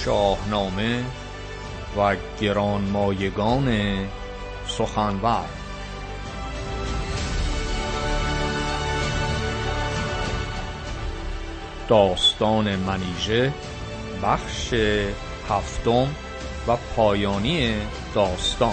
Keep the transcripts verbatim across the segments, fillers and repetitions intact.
شاهنامه و گرانمایگان سخنور. داستان منیژه، بخش هفتم و پایانی داستان.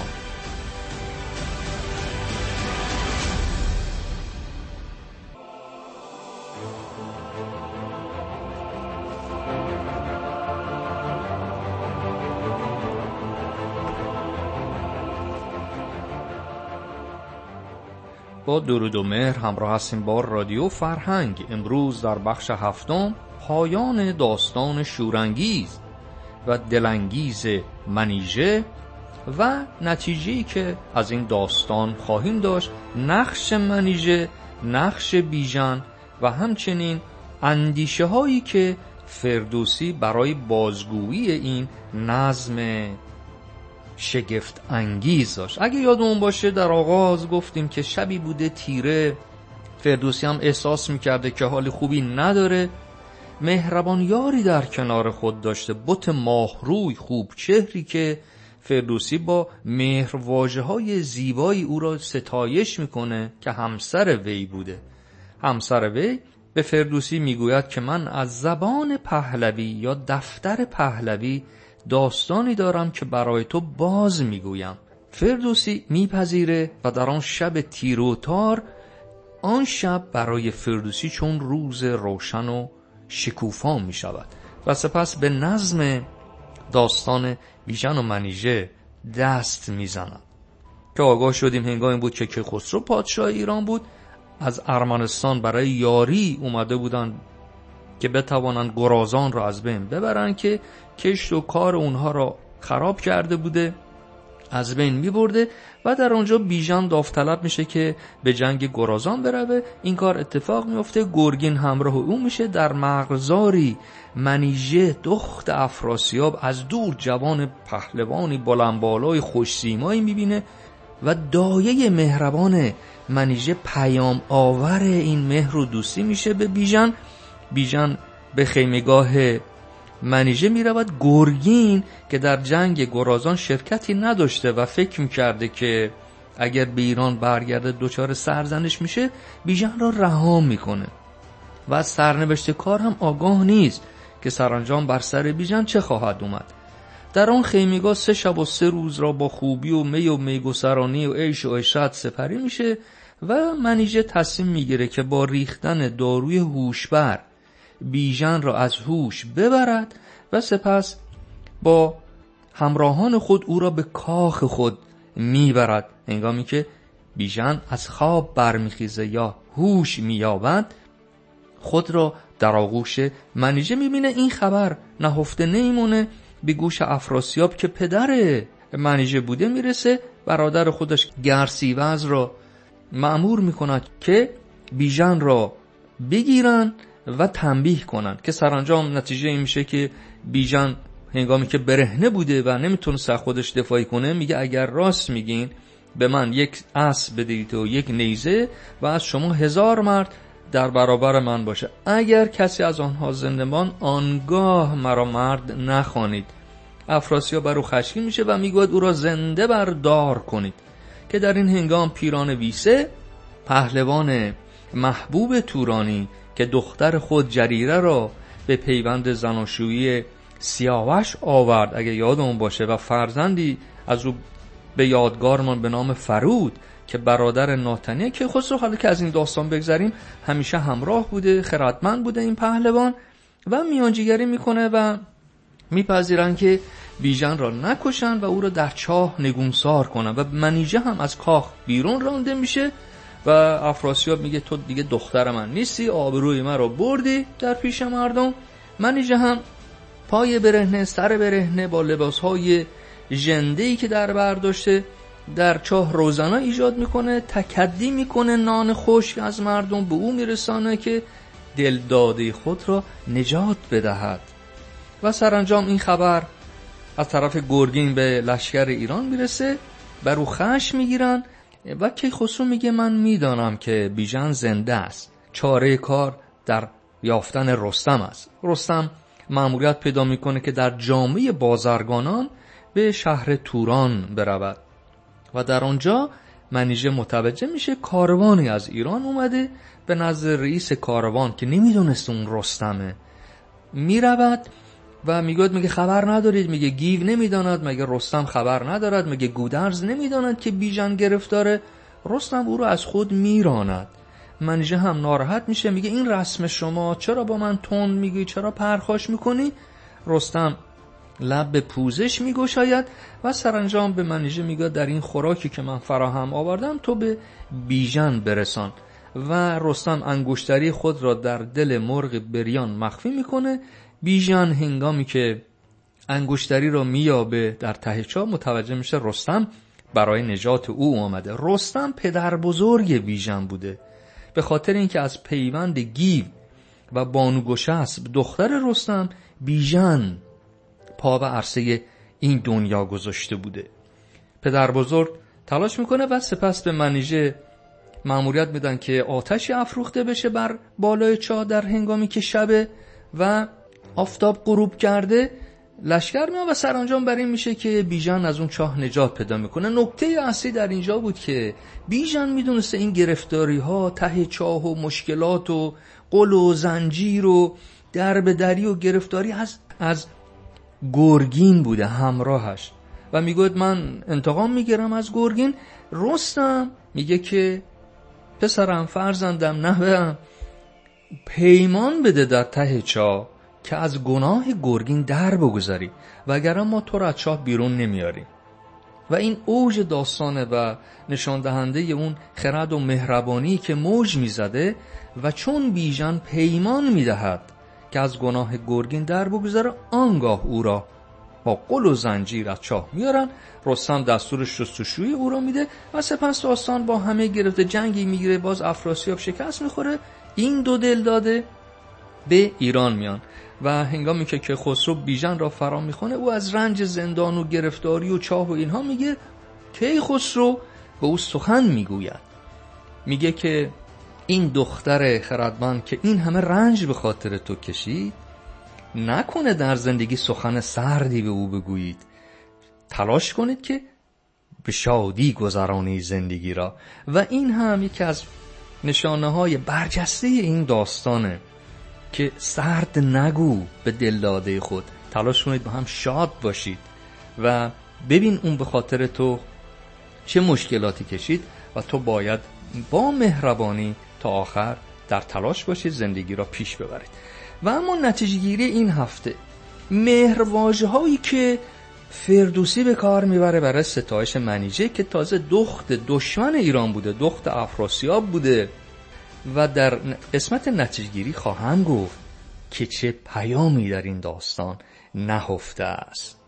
با درود و مهر همراه هستیم با رادیو فرهنگ. امروز در بخش هفتم پایان داستان شورانگیز و دلانگیز منیژه و نتیجه‌ای که از این داستان خواهیم داشت، نقش منیژه، نقش بیژن و همچنین اندیشه هایی که فردوسی برای بازگویی این نظم شگفت انگیز داشت. اگه یادمون باشه در آغاز گفتیم که شبی بوده تیره، فردوسی هم احساس میکرده که حال خوبی نداره. مهربان یاری در کنار خود داشته، بت ماهروی خوب چهری که فردوسی با مهرواژه‌های زیبایی او را ستایش میکنه که همسر وی بوده. همسر وی به فردوسی میگوید که من از زبان پهلوی یا دفتر پهلوی داستانی دارم که برای تو باز میگویم. فردوسی میپذیره و در آن شب تیر و تار، آن شب برای فردوسی چون روز روشن و شکوفا میشود و سپس به نظم داستان بیژن و منیژه دست میزند که آگاه شدیم هنگامی بود که کیخسرو پادشاه ایران بود. از ارمنستان برای یاری اومده بودن که بتوانند گرازان را از بین ببرن که کشت و کار اونها را خراب کرده بوده، از بین میبرده و در اونجا بیژن داوطلب میشه که به جنگ گرازان بروه. این کار اتفاق میفته، گرگین همراه او میشه. در مرغزاری منیژه دخت افراسیاب از دور جوان پهلوانی بلندبالای خوش‌سیمایی میبینه و دایه مهربان منیژه پیام آور این مهر و دوستی میشه به بیژن. بیژن به خیمگاه منیژه می رود. گرگین که در جنگ گرازان شرکتی نداشته و فکر می کرده که اگر به ایران برگرده دچار سرزنش میشه، بیژن را رها میکنه و از سرنوشت کار هم آگاه نیست که سرانجام بر سر بیژن چه خواهد اومد. در آن خیمگاه سه شب و سه روز را با خوبی و می و میگسرانی و عیش و عشرت سپری میشه و منیژه تصمیم میگیره که با ریختن داروی هوشبر بیژن را از هوش ببرد و سپس با همراهان خود او را به کاخ خود میبرد. هنگامی که بیژن از خواب برمیخیزه یا هوش مییابد، خود را در آغوش منیژه میبینه. این خبر نهفته نیمونه، به گوش افراسیاب که پدر منیژه بوده میرسه. برادر خودش گرسیوز را مأمور میکند که بیژن را بگیرن و تنبیه کنن که سرانجام نتیجه این میشه که بیژن هنگامی که برهنه بوده و نمیتونست از خودش دفاعی کنه، میگه اگر راست میگین به من یک اسب بدید و یک نیزه و از شما هزار مرد در برابر من باشه. اگر کسی از آنها زنده ماند، آنگاه مرا مرد نخوانید. افراسیاب بر او خشمگین میشه و میگوید او را زنده بردار کنید. که در این هنگام پیران ویسه، پهلوان محبوب تورانی که دختر خود جریره را به پیوند زناشویی سیاوش آورد اگه یادمون باشه و فرزندی از او به یادگارمان به نام فرود که برادر ناتنیه کیخسرو، حالا که از این داستان بگذریم، همیشه همراه بوده، خردمند بوده این پهلوان و میانجیگری میکنه و میپذیرن که بیژن را نکشن و او را در چاه نگونسار کنن و منیژه هم از کاخ بیرون رانده میشه و افراسیاب میگه تو دیگه دختر من نیستی، آبروی من رو بردی در پیش مردم. منیژه هم پای برهنه، سر برهنه، با لباسهای ژنده‌ای که در بر داشته در چاه روزنا ایجاد میکنه، تکدی میکنه، نان خشک از مردم به او میرسانه که دلداده خود را نجات بدهد و سرانجام این خبر از طرف گرگین به لشکر ایران میرسه. بر او خشم میگیرن و کیخسرو میگه من میدانم که بیژن زنده است، چاره کار در یافتن رستم است. رستم مأموریت پیدا میکنه که در جامعه بازرگانان به شهر توران برود و در آنجا منیژه متوجه میشه کاروانی از ایران اومده به نزد رئیس کاروان که نمیدونست اون رستمه. میرود و میگه میگه خبر ندارید؟ میگه گیو نمیداند؟ مگه رستم خبر ندارد؟ مگه گودرز نمیداند که بیژن گرفتاره؟ رستم او رو از خود میراند. منیژه هم ناراحت میشه، میگه این رسم شما، چرا با من تند میگی، چرا پرخاش میکنی؟ رستم لب به پوزش میگشاید و سرانجام به منیژه میگه در این خوراکی که من فراهم آوردم تو به بیژن برسان. و رستم انگشتری خود را در دل مرغ بریان مخفی میکنه. بیژن هنگامی که انگشتری را میابه در ته چاه متوجه میشه رستم برای نجات او آمده. رستم پدر بزرگ بیژن بوده، به خاطر اینکه از پیوند گیو و بانو گشسب دختر رستم بیژن پا به عرصه این دنیا گذاشته بوده. پدر بزرگ تلاش میکنه و سپس به منیژه مأموریت میدن که آتشی افروخته بشه بر بالای چاه در هنگامی که شبه و آفتاب غروب کرده. لشکر میاد و سرانجام بر این میشه که بیژن از اون چاه نجات پیدا میکنه. نکته اصلی در اینجا بود که بیژن میدونسته این گرفتاری ها ته چاه و مشکلات و قل و زنجیر و درب دری و گرفتاری از از گرگین بوده همراهش و میگه من انتقام میگیرم از گرگین. رستم میگه که پسرم، فرزندم، نوه‌ام، پیمان بده در ته چاه که از گناه گرگین در بگذاری وگرنه ما تو را از چاه بیرون نمیاریم. و این اوج داستانه و نشان دهنده اون خرد و مهربانی که موج میزده. و چون بیژن پیمان میدهد که از گناه گرگین در بگذاره، آنگاه او را با قل و زنجیر از چاه میارن. رستم دستور شستشوی او را میده و سپس داستان با همه گرفته جنگی میگیره، باز افراسیاب شکست میخوره. این دو دل داده به ایران میان و هنگامی که که خسرو بیژن را فرا میخونه، او از رنج زندان و گرفتاری و چاه و اینها میگه. که خسرو به او سخن میگوید، میگه که این دختر خردمند که این همه رنج به خاطر تو کشید، نکنه در زندگی سخن سردی به او بگویید، تلاش کنید که به شادی گذرانی زندگی را. و این هم یکی از نشانه های برجسته این داستانه که سرد نگو به دلداده خود، تلاش کنید با هم شاد باشید و ببین اون به خاطر تو چه مشکلاتی کشید و تو باید با مهربانی تا آخر در تلاش باشید زندگی را پیش ببرید. و اما نتیجه گیری این هفته، مهرواژه هایی که فردوسی به کار میبره برای ستایش منیژه که تازه دخت دشمن ایران بوده، دخت افراسیاب بوده. و در قسمت نتیجه گیری خواهم گفت که چه پیامی در این داستان نهفته است.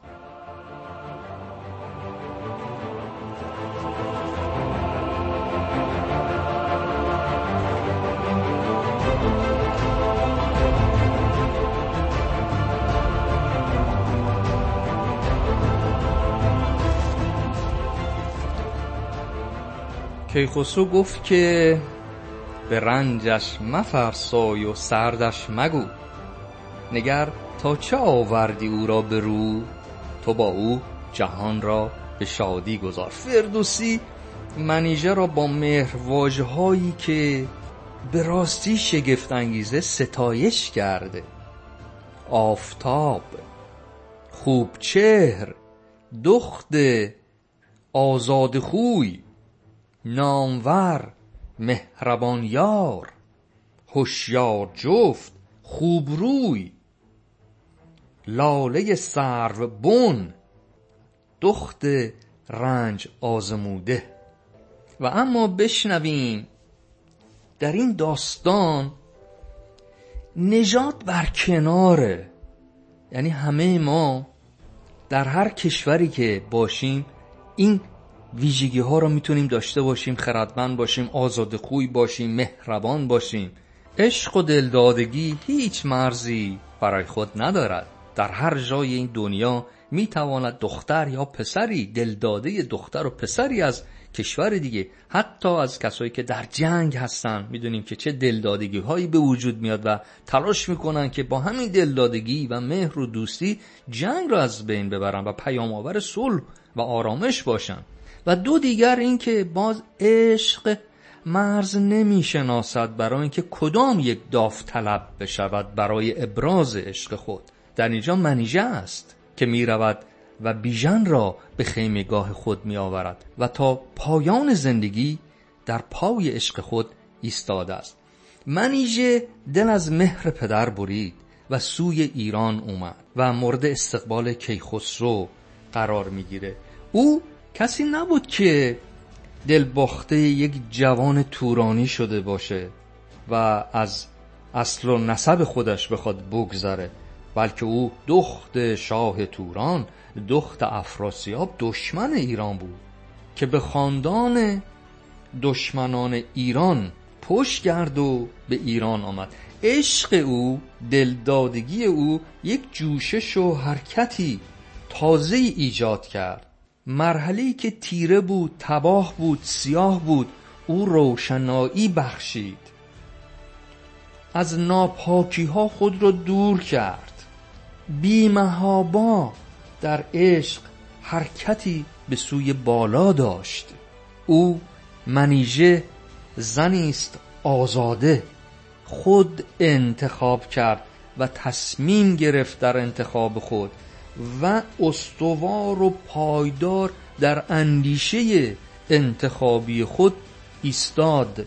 کیخسرو گفت که به رنجش مفرسای و سردش مگو، نگر تا چه آوردی او را به رو، تو با او جهان را به شادی گذار. فردوسی منیژه را با مهرواژه هایی که به راستی شگفت انگیزه ستایش کرده. آفتاب، خوب چهر، دخت آزاد خوی، نامور، مهربان یار، هوشیار جفت، خوب روی، لاله سرو بن، دخت رنج آزموده. و اما بشنویم در این داستان نژاد بر کناره، یعنی همه ما در هر کشوری که باشیم این ویژگی ها رو میتونیم داشته باشیم، خردمند باشیم، آزادخوی باشیم، مهربان باشیم. عشق و دلدادگی هیچ مرزی برای خود ندارد. در هر جای این دنیا میتواند دختر یا پسری، دلداده دختر و پسری از کشور دیگه، حتی از کسایی که در جنگ هستن، میدونیم که چه دلدادگی هایی به وجود میاد و تلاش میکنن که با همین دلدادگی و مهر و دوستی جنگ رو از بین ببرن و پیام آور صلح و آرامش باشن. و دو دیگر این که باز عشق مرز نمیشناسد برای اینکه کدام یک داوطلب بشود برای ابراز عشق خود. در اینجا منیژه است که میرود و بیژن را به خیمگاه خود می آورد و تا پایان زندگی در پای عشق خود ایستاده است. منیژه دل از مهر پدر برید و سوی ایران اومد و مورد استقبال کیخسرو قرار می گیره. او کسی نبود که دلباخته یک جوان تورانی شده باشه و از اصل و نسب خودش بخواد بگذره، بلکه او دخت شاه توران، دخت افراسیاب، دشمن ایران بود که به خاندان دشمنان ایران پشت کرد و به ایران آمد. عشق او، دلدادگی او یک جوشش و حرکتی تازه ایجاد کرد. مرحله‌ای که تیره بود، تباه بود، سیاه بود، او روشنایی بخشید. از ناپاکی ها خود را دور کرد. بی محابا در عشق حرکتی به سوی بالا داشت. او منیژه زنی است آزاده، خود انتخاب کرد و تصمیم گرفت در انتخاب خود و استوار و پایدار در اندیشه انتخابی خود ایستاد،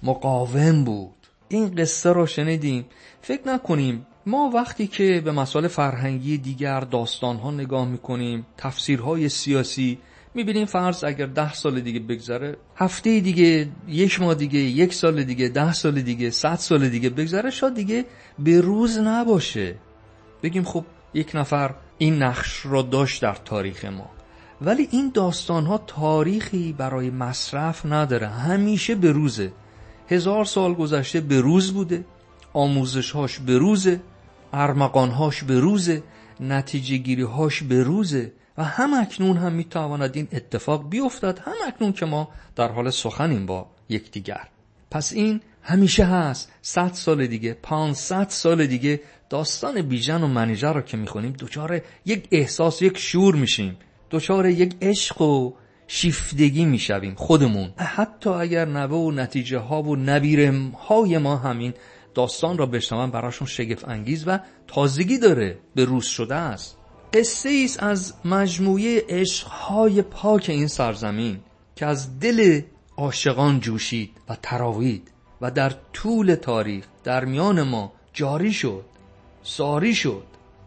مقاوم بود. این قصه رو شنیدیم. فکر نکنیم ما وقتی که به مسائل فرهنگی دیگر، داستانها نگاه میکنیم، تفسیرهای سیاسی، میبینیم فرض اگر ده سال دیگه بگذره، هفته دیگه، یک ماه دیگه، یک سال دیگه، ده سال دیگه، صد سال دیگه بگذره، شاید دیگه به روز نباشه. بگیم خب یک نفر این نقش رو داشت در تاریخ ما. ولی این داستانها تاریخی برای مصرف نداره، همیشه به روزه. هزار سال گذشته به روز بوده، آموزش‌هاش به روزه، ارمغان‌هاش به روزه، نتیجه گیری‌هاش به روزه و هم اکنون هم میتواند این اتفاق بیفتد، هم اکنون که ما در حال سخنیم با یکدیگر. پس این همیشه هست. صد سال دیگه، پانصد سال دیگه داستان بیژن و منیژه رو که میخونیم دوچار یک احساس، یک شور میشیم، دوچار یک عشق و شیفتگی میشویم خودمون. حتی اگر نوه و نتیجه ها و نبیره های ما همین داستان را بشنون، براشون شگفت انگیز و تازگی داره، به روز شده است. قصه ایست از مجموعه عشقهای پاک این سرزمین که از دل عاشقان جوشید و تراوید و در طول تاریخ در میان ما جاری شد، ساری شد.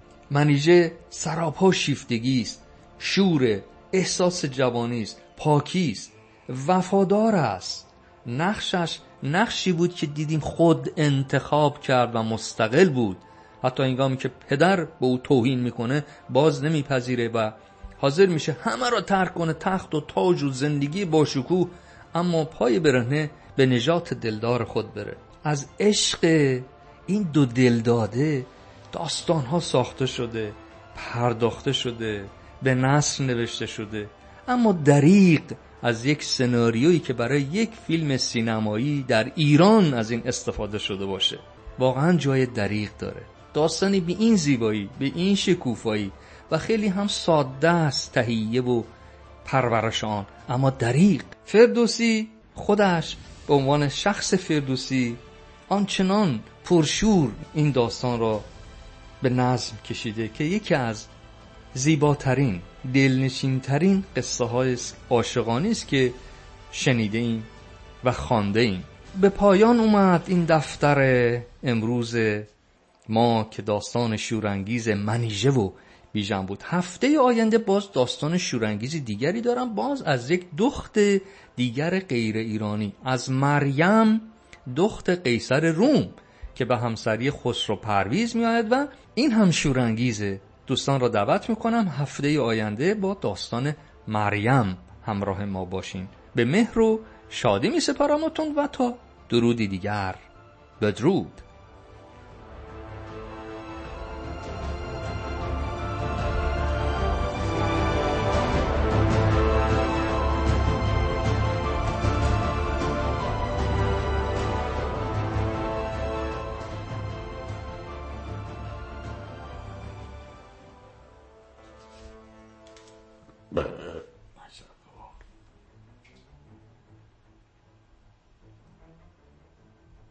منیژه سراپا شیفتگی است، شور، احساس جوانی است، پاکی است، وفادار است. نقشش نقشی بود که دیدیم خود انتخاب کرد و مستقل بود. حتی هنگامی که پدر به او توهین میکنه باز نمیپذیره و حاضر میشه همه را ترک کنه، تخت و تاج و زندگی باشکوه، اما پای برهنه به نجات دلدار خود بره. از عشق این دو دلداده داستان ها ساخته شده، پرداخته شده، به نثر نوشته شده، اما دریغ از یک سناریویی که برای یک فیلم سینمایی در ایران از این استفاده شده باشه. واقعا جای دریغ داره. داستانی به این زیبایی، به این شکوفایی و خیلی هم ساده است تهیه و پرورش آن، اما دریغ. فردوسی خودش به عنوان شخص فردوسی آنچنان پرشور این داستان را به نظم کشیده که یکی از زیباترین، دلنشینترین قصه های عاشقانه است که شنیده ایم و خوانده ایم. به پایان اومد این دفتر امروز ما که داستان شورانگیز منیژه و بیژن بود. هفته آینده باز داستان شورانگیز دیگری دارم، باز از یک دخت دیگر غیر ایرانی، از مریم دخت قیصر روم که به همسری خسرو پرویز می آید و این هم شورانگیزه. دوستان را دعوت میکنم هفته آینده با داستان مریم همراه ما باشین. به مهر و شادی می سپارمتون و تا درودی دیگر، بدرود. بله.